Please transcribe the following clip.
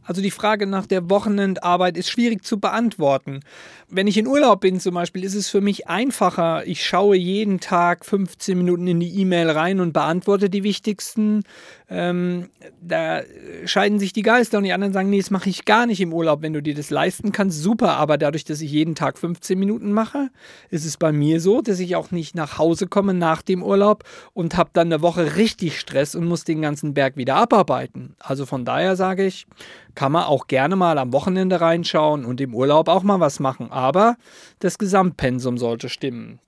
Also die Frage nach der Wochenendarbeit ist schwierig zu beantworten. Wenn ich in Urlaub bin zum Beispiel, ist es für mich einfacher. Ich schaue jeden Tag 15 Minuten in die E-Mail rein und beantworte die wichtigsten. Da scheiden sich die Geister und die anderen sagen, nee, das mache ich gar nicht im Urlaub. Wenn du dir das leisten kannst, super. Aber dadurch, dass ich jeden Tag 15 Minuten mache, ist es bei mir so, dass ich auch nicht nach Hause komme nach dem Urlaub und habe dann eine Woche richtig Stress und muss den ganzen Berg wieder abarbeiten. Also von daher sage ich, kann man auch gerne mal am Wochenende reinschauen und im Urlaub auch mal was machen. Aber das Gesamtpensum sollte stimmen.